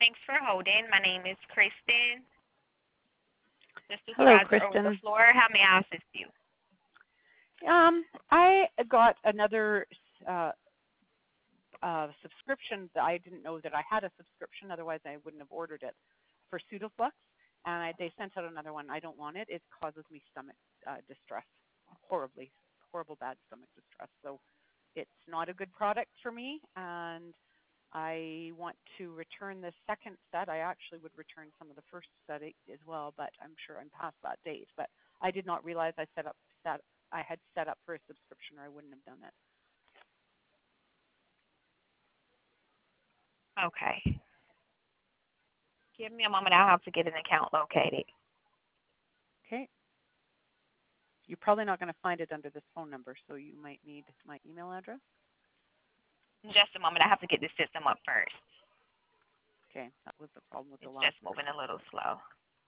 Thanks for holding. My name is Kristen, the Hello, supervisor over the Kristen. floor. How may I assist you? I got another subscription. That I didn't know that I had a subscription, otherwise I wouldn't have ordered it, for Sudaflux, and they sent out another one. I don't want it. It causes me stomach distress, horrible bad stomach distress. So it's not a good product for me, and I want to return the second set. I actually would return some of the first set as well, but I'm sure I'm past that date. But I did not realize I had set up for a subscription, or I wouldn't have done it. Okay. Give me a moment. I'll have to get an account located. Okay. You're probably not going to find it under this phone number, so you might need my email address. Just a moment. I have to get the system up first. Okay, that was the problem with the It's last just moving a little slow.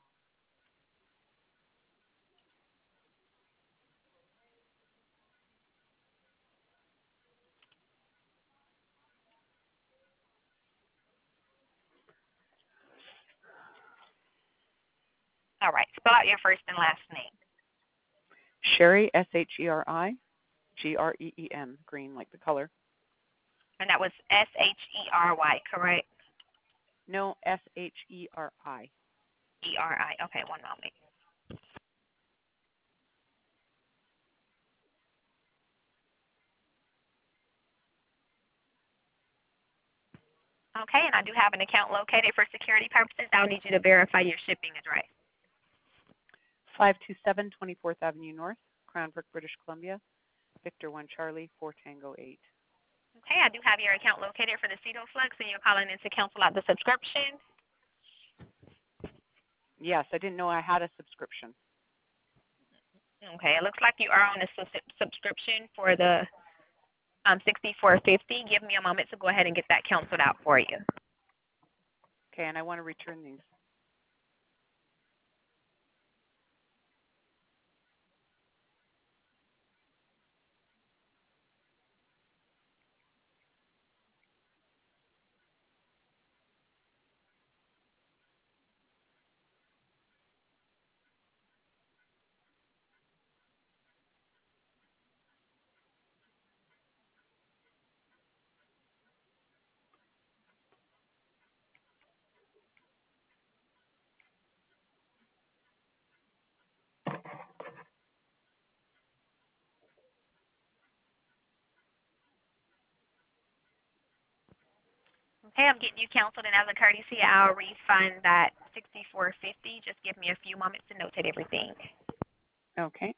All right. Spell out your first and last name. Sherry, Shereen, green like the color. And that was Shery, correct? No, Sherri. Eri. Okay, one moment. Okay, and I do have an account located for security purposes. I'll need you to verify your shipping address. 527 24th Avenue North, Cranbrook, British Columbia. Victor 1 Charlie 4 Tango 8. Okay, I do have your account located for the Cedoflux, and you're calling in to cancel out the subscription. Yes, I didn't know I had a subscription. Okay, it looks like you are on a subscription for the 6450. Give me a moment to go ahead and get that canceled out for you. Okay, and I want to return these. Okay, I'm getting you canceled, and as a courtesy, I'll refund that 6450. Just give me a few moments to notate everything. Okay.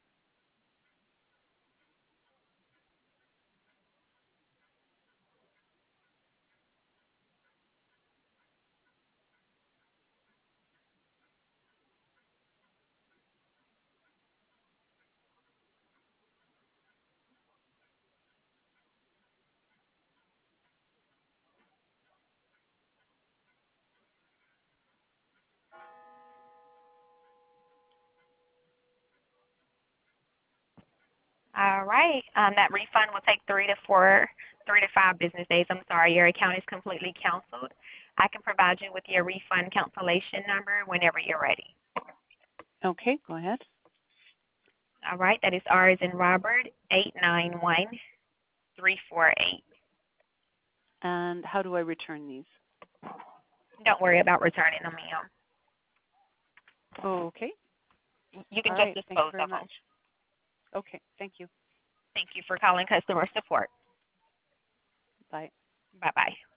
All right, that refund will take 3 to 5 business days. I'm sorry, your account is completely canceled. I can provide you with your refund cancellation number whenever you're ready. Okay, go ahead. All right, that is R as in Robert, 891348. And how do I return these? Don't worry about returning them, ma'am. Okay. You can All just right. Thank you dispose very of them. much. Okay. Thank you. Thank you for calling customer support. Bye. Bye-bye.